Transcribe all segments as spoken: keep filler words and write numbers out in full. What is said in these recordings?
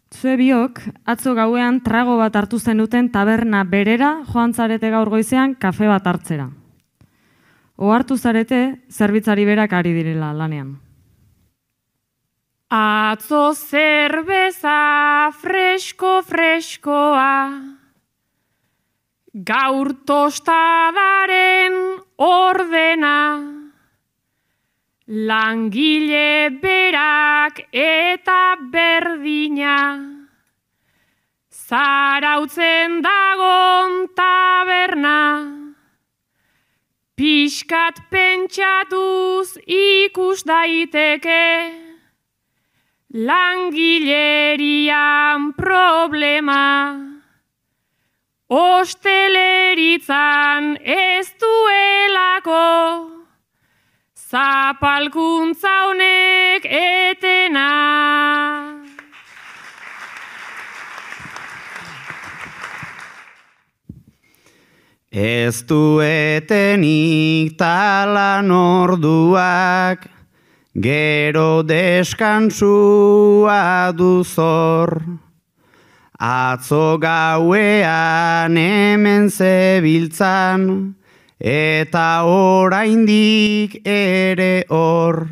Zue biok, atzo gauean trago bat hartu zenuten taberna berera joan zarete gaur goizean kafe bat hartzera. Ohartu zarete, zerbitzari berak ari direla lanean. Atzo zerbeza fresko-freskoa, gaur tostadaren ordena, langile berak eta berdina, zarautzen dagon taberna, pixkat pentsatuz ikus daiteke, langilerian problema, osteleritzan ez duelako, zapalkuntza honek etena. Ez du etenik talan orduak, gero deskantsua duzor. Atzo gauean hemen zebiltzan, eta oraindik ere hor.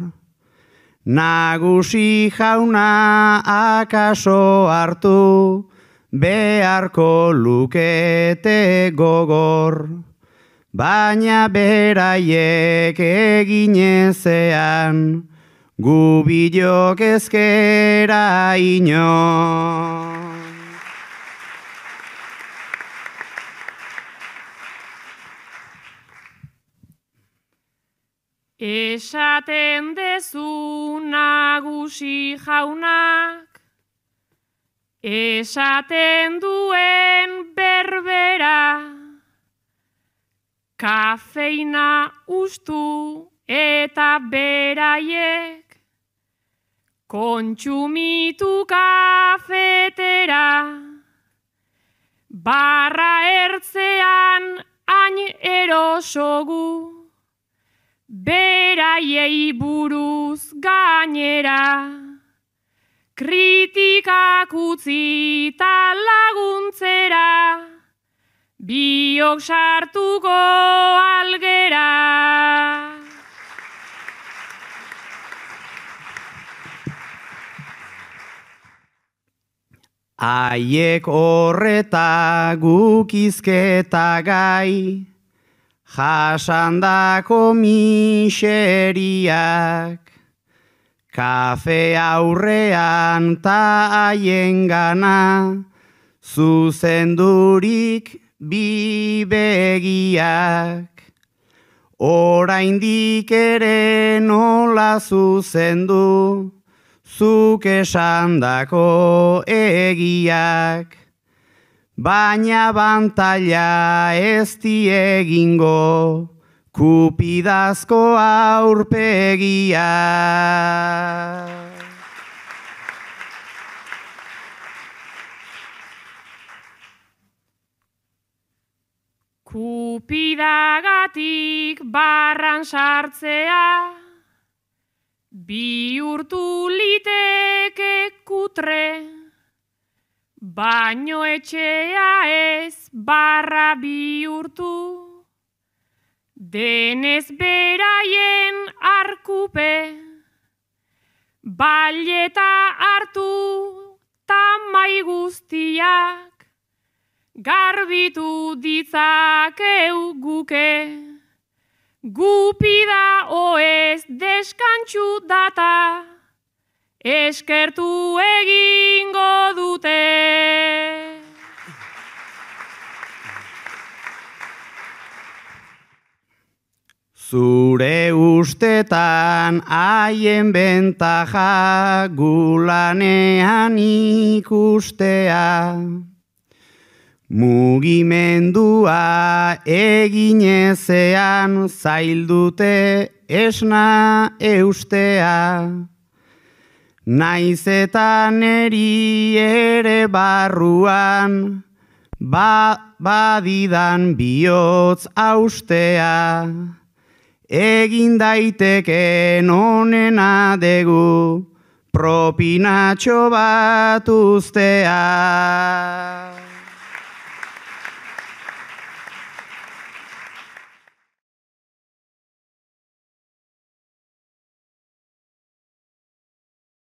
Nagusi jauna akaso hartu, beharko lukete gogor. Baina beraiek eginezean, gu bilok ezkera ino. Esaten dezu nagusi jaunak, esaten duen berbera, kafeina ustu eta beraiek, kontsumitu kafetera, barra ertzean hain erosogu, beraiei buruz gainera, kritikak utzi ta laguntzera, biok sartuko algera. Haiek horreta gukizketa gai, jasandako miseriak, kafe aurrean ta haien gana, zuzendurik bi begiak. Oraindik ere nola zuzendu, zuk esandako egiak. Baina bantaila ez diegingo, kupidazko aurpegia. Kupidagatik barran sartzea, bihurtu liteke kutre, baino etxea ez barra bihurtu, denez beraien arkupe, baileta hartu tamai guztiak, garbitu ditzakeu guke, gupida oez deskantxu data, eskertu egingo dute. Zure ustetan haien bentaja gulanean ikustea, mugimendua eginezean zaildute esna eustea. Naiz eta neri ere barruan, ba, badidan bihotz austea. Egin daiteken onena degu, propinatxo bat ustea.